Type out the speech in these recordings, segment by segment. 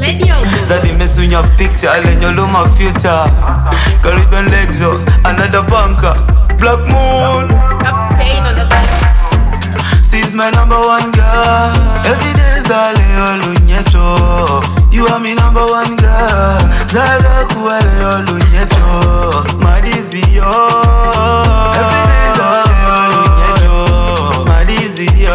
Zadi mesunya picture, alenyolo my future. Caribbean legs, another bunker. Black moon, Captain on the line. she's my number one girl. Every day Zale Olunyeto. You are my number one girl. Zale Kuale Olunyeto. Madizio. Every day Zale Olunyeto. Madizio.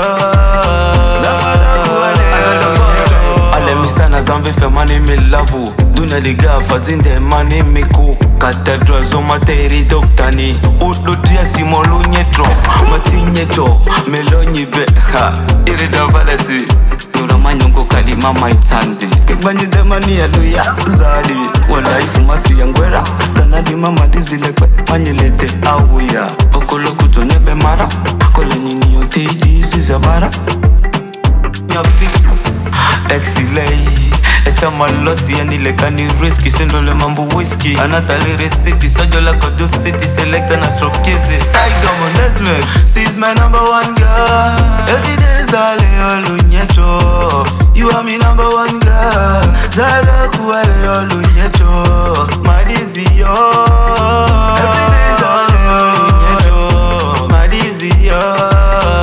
Sana zambi fe mani mi lavu. Duna di gafa zinde mani miku. Katedra zoma teri doktani. Udu dia si molu nyetro. Mati nyeto. Melonyi be. Ha. Irida valesi. Nura manyongo kadi mama itandi. Kikbanyi demani ya duya. Zadi. Wala ifu masi yangwera. Tanadi mama dizilekwe. Manyelete awuya. Okolo kutonye be mara. Kole nini yote idi zizabara. Exilei, echa malosi anilekani risky. Sendo le mambo whiskey. Anatali receipt, sojo la kodo city. Select and stroke kizi. Tiger Monesme, she's my number one girl. Every day Zale Olunyeto. You are my number one girl. Zale Kuale Olunyeto. Madizio. Every day Zale Olunyeto. Madizio.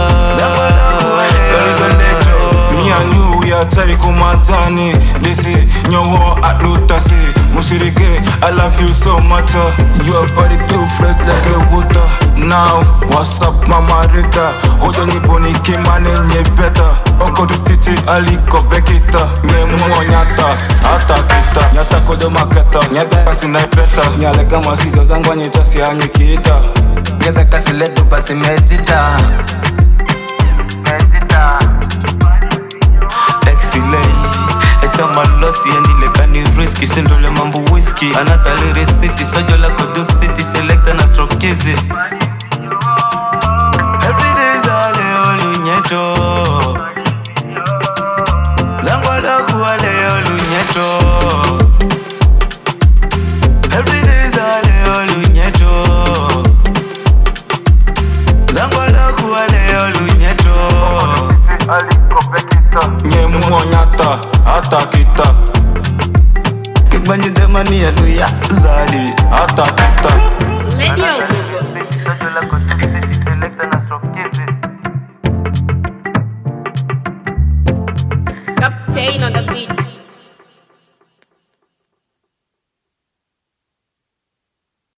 Tari kumatani, desi nyowo atlutasi. Mushirike, I love you so much. Your body too fresh like a water. Now, what's up, Mama Rita? Odo ni boni kimane nye beta. Oko du titi aliko bekita. Memo nyata, ata kita. Nyata kodo maketa, nyata kasi naipeta. Nyale kama sizo zangwa nyetasi anyikita. Nyebe kasi letu pasi medita. Echa malosi anilekani risky. Sendo le mambo whiskey. Anatali receipt, sojo la kodo city. Select and stroke kizi. Every day Zale Olunyeto. Zangwala kuale Olunyeto. Every day Zale Olunyeto. Zangwala kuale Olunyeto. Nyemu nyata, ata kita.